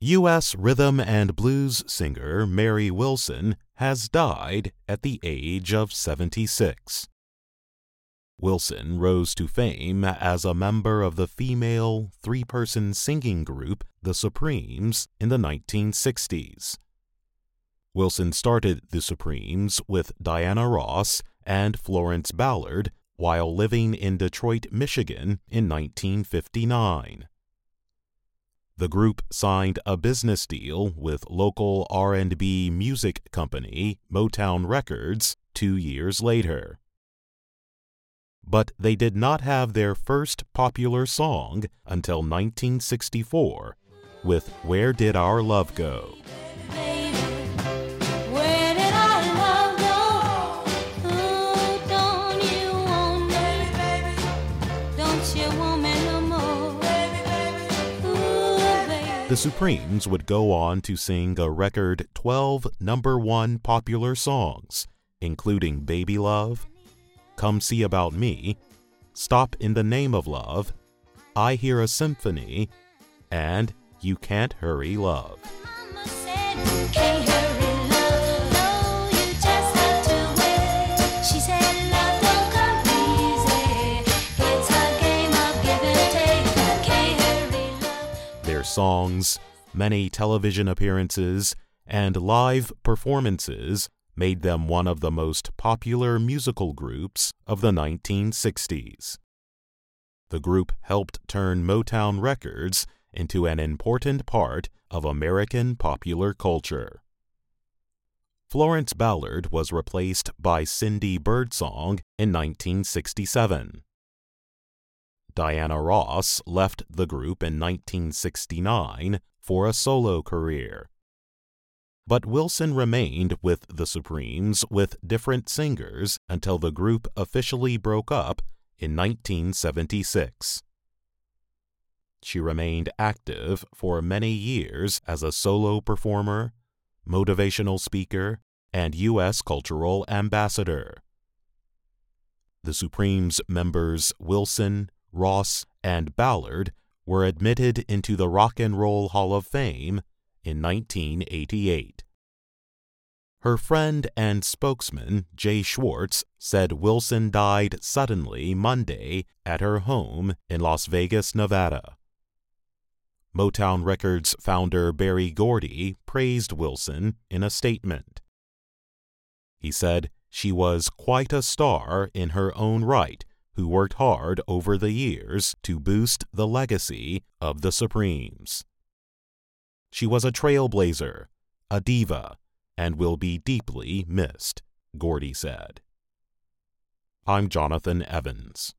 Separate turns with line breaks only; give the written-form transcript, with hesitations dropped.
U.S. rhythm and blues singer Mary Wilson has died at the age of 76. Wilson rose to fame as a member of the female three-person singing group The Supremes in the 1960s. Wilson started The Supremes with Diana Ross and Florence Ballard while living in Detroit, Michigan in 1959. The group signed a business deal with local R&B music company Motown Records 2 years later. But they did not have their first popular song until 1964 with Where Did Our Love Go? The Supremes would go on to sing a record 12 number-one popular songs, including Baby Love, Come See About Me, Stop in the Name of Love, I Hear a Symphony, and You Can't Hurry Love. Their songs, many television appearances, and live performances made them one of the most popular musical groups of the 1960s. The group helped turn Motown Records into an important part of American popular culture. Florence Ballard was replaced by Cindy Birdsong in 1967. Diana Ross left the group in 1969 for a solo career. But Wilson remained with the Supremes with different singers until the group officially broke up in 1976. She remained active for many years as a solo performer, motivational speaker, and U.S. cultural ambassador. The Supremes members Wilson, Ross, and Ballard were admitted into the Rock and Roll Hall of Fame in 1988. Her friend and spokesman, Jay Schwartz, said Wilson died suddenly Monday at her home in Las Vegas, Nevada. Motown Records founder Berry Gordy praised Wilson in a statement. He said she was quite a star in her own right, who worked hard over the years to boost the legacy of the Supremes. She was a trailblazer, a diva, and will be deeply missed, Gordy said. I'm Jonathan Evans.